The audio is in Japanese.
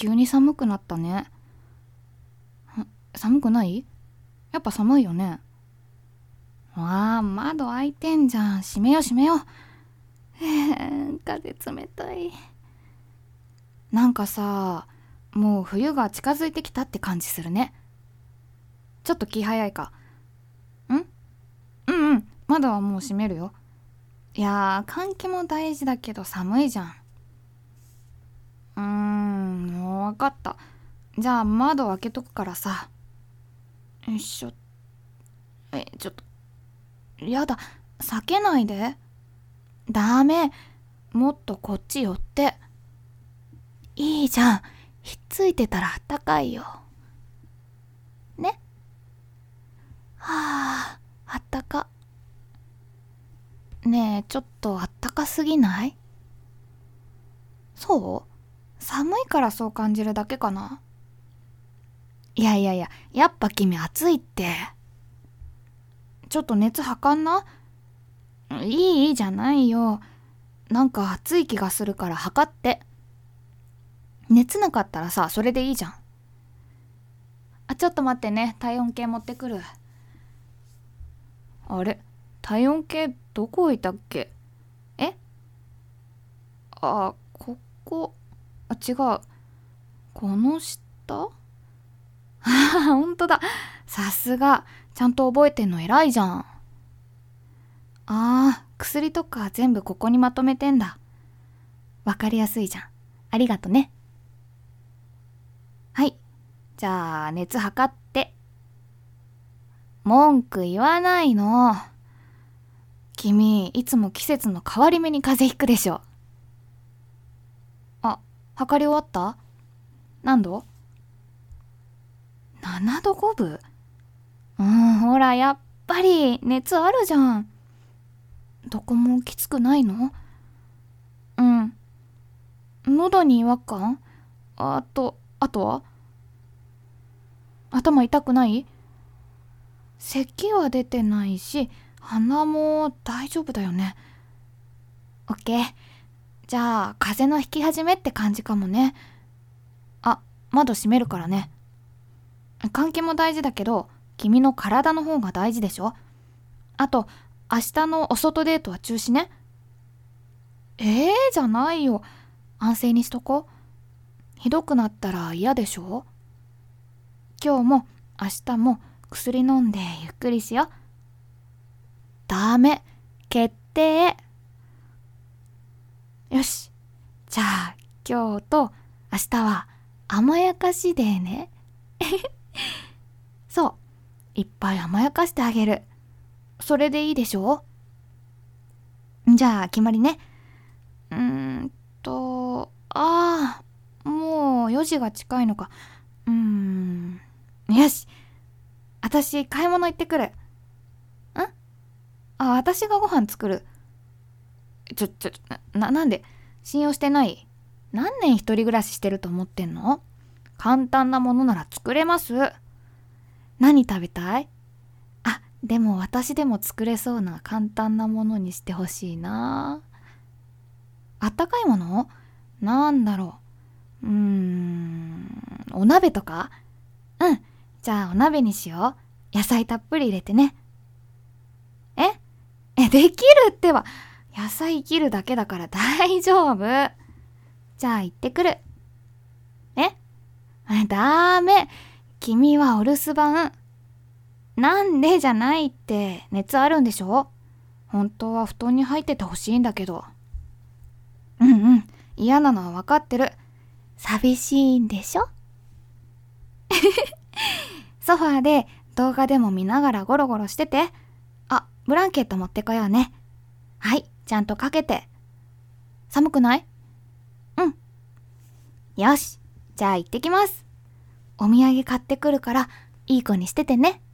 急に寒くなったね。寒くない？やっぱ寒いよね。窓開いてんじゃん。閉めよう閉めよう。風冷たい。なんかさ、もう冬が近づいてきたって感じするね。ちょっと気早いか？窓はもう閉めるよ。いやー、換気も大事だけど寒いじゃん。もうわかった。じゃあ窓開けとくからさ。よいしょ。ちょっと。やだ、避けないで。ダメ。もっとこっち寄って。いいじゃん。ひっついてたらあったかいよ。ね。あったか。ねえ、ちょっとあったかすぎない？そう？寒いからそう感じるだけかな。いや、やっぱ君暑いって。ちょっと熱測んな。いいじゃないよ。なんか暑い気がするから測って。熱なかったらさ、それでいいじゃん。ちょっと待ってね。体温計持ってくる。あれ、体温計どこ置いたっけ？ここ。違う。この下？ほんとだ。さすが。ちゃんと覚えてんの偉いじゃん。薬とか全部ここにまとめてんだ。わかりやすいじゃん。ありがとね。はい。じゃあ、熱測って。文句言わないの。君、いつも季節の変わり目に風邪ひくでしょ。測り終わった？何度？ 7 度5分？ほら、やっぱり熱あるじゃん。どこもきつくないの？喉に違和感？あとは？頭痛くない？咳は出てないし、鼻も大丈夫だよね。オッケー。じゃあ、風邪のひき始めって感じかもね。窓閉めるからね。換気も大事だけど、君の体の方が大事でしょ。あと、明日のお外デートは中止ね。じゃないよ。安静にしとこ。ひどくなったら嫌でしょ。今日も明日も薬飲んでゆっくりしよ。ダメ。決定。よし。じゃあ、今日と明日は甘やかしデーね。そう。いっぱい甘やかしてあげる。それでいいでしょ？じゃあ決まりね。もう4時が近いのか。よし。私買い物行ってくる。私がご飯作る。なんで？信用してない？何年一人暮らししてると思ってんの？簡単なものなら作れます。何食べたい？でも私でも作れそうな簡単なものにしてほしいな。あったかいもの？なんだろう。お鍋とか？じゃあお鍋にしよう。野菜たっぷり入れてね。できるってば。野菜切るだけだから大丈夫。じゃあ行ってくる。ダメ。君はお留守番。なんでじゃないって。熱あるんでしょ？本当は布団に入っててほしいんだけど。嫌なのは分かってる。寂しいんでしょ？ソファーで動画でも見ながらゴロゴロしてて。ブランケット持ってこようね。はい、ちゃんとかけて。寒くない？よし、じゃあ行ってきます。お土産買ってくるからいい子にしててね。